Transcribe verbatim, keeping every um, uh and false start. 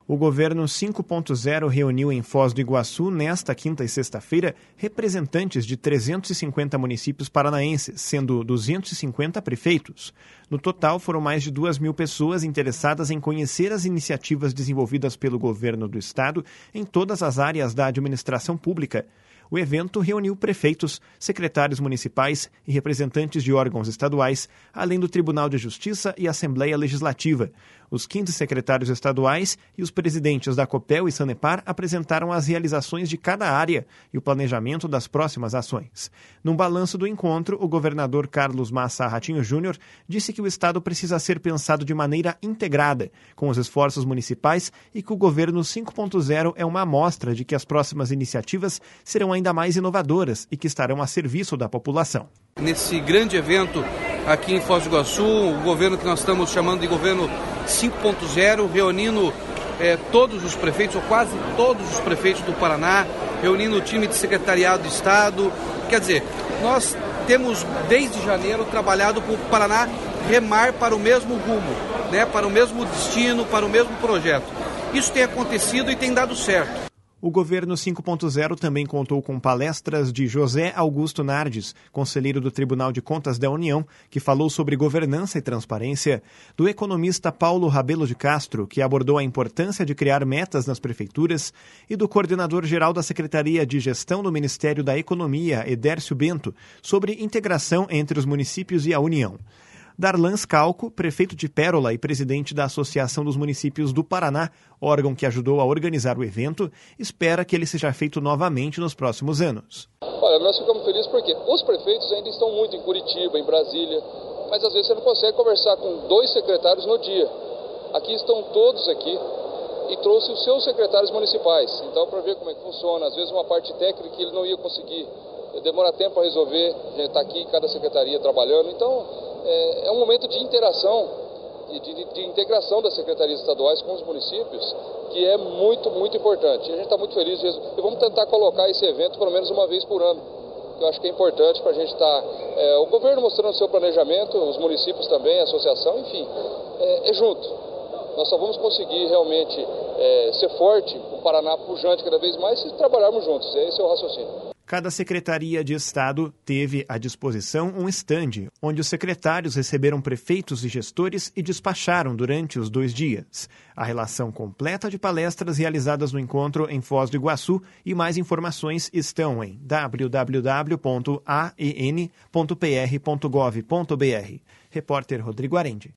O Governo cinco ponto zero reuniu em Foz do Iguaçu, nesta quinta e sexta-feira, representantes de trezentos e cinquenta municípios paranaenses, sendo duzentos e cinquenta prefeitos. No total, foram mais de duas mil pessoas interessadas em conhecer as iniciativas desenvolvidas pelo governo do estado em todas as áreas da administração pública. O evento reuniu prefeitos, secretários municipais e representantes de órgãos estaduais, além do Tribunal de Justiça e Assembleia Legislativa. Os quinze secretários estaduais e os presidentes da Copel e Sanepar apresentaram as realizações de cada área e o planejamento das próximas ações. Num balanço do encontro, o governador Carlos Massa Ratinho Júnior disse que o estado precisa ser pensado de maneira integrada com os esforços municipais e que o governo cinco ponto zero é uma amostra de que as próximas iniciativas serão ainda mais inovadoras e que estarão a serviço da população. Nesse grande evento aqui em Foz do Iguaçu, o governo que nós estamos chamando de governo cinco ponto zero, reunindo eh, todos os prefeitos, ou quase todos os prefeitos do Paraná, reunindo o time de secretariado do Estado. Quer dizer, nós temos desde janeiro trabalhado para o Paraná remar para o mesmo rumo, né, para o mesmo destino, para o mesmo projeto. Isso tem acontecido e tem dado certo. O Governo cinco ponto zero também contou com palestras de José Augusto Nardes, conselheiro do Tribunal de Contas da União, que falou sobre governança e transparência, do economista Paulo Rabelo de Castro, que abordou a importância de criar metas nas prefeituras, e do coordenador-geral da Secretaria de Gestão do Ministério da Economia, Edércio Bento, sobre integração entre os municípios e a União. Darlan Scalco, prefeito de Pérola e presidente da Associação dos Municípios do Paraná, órgão que ajudou a organizar o evento, espera que ele seja feito novamente nos próximos anos. Olha, nós ficamos felizes porque os prefeitos ainda estão muito em Curitiba, em Brasília, mas às vezes você não consegue conversar com dois secretários no dia. Aqui estão todos aqui e trouxe os seus secretários municipais. Então, para ver como é que funciona, às vezes uma parte técnica ele não ia conseguir, demora tempo para resolver, a gente está aqui em cada secretaria trabalhando, então é, é um momento de interação, de, de, de integração das secretarias estaduais com os municípios, que é muito, muito importante. E a gente está muito feliz disso. E vamos tentar colocar esse evento pelo menos uma vez por ano, que eu acho que é importante para a gente estar... Tá, é, o governo mostrando o seu planejamento, os municípios também, a associação, enfim, é, é junto. Nós só vamos conseguir realmente é, ser forte, o Paraná pujante cada vez mais, se trabalharmos juntos. Esse é o raciocínio. Cada secretaria de Estado teve à disposição um estande, onde os secretários receberam prefeitos e gestores e despacharam durante os dois dias. A relação completa de palestras realizadas no encontro em Foz do Iguaçu e mais informações estão em w w w ponto a e n ponto p r ponto gov ponto b r. Repórter Rodrigo Arendi.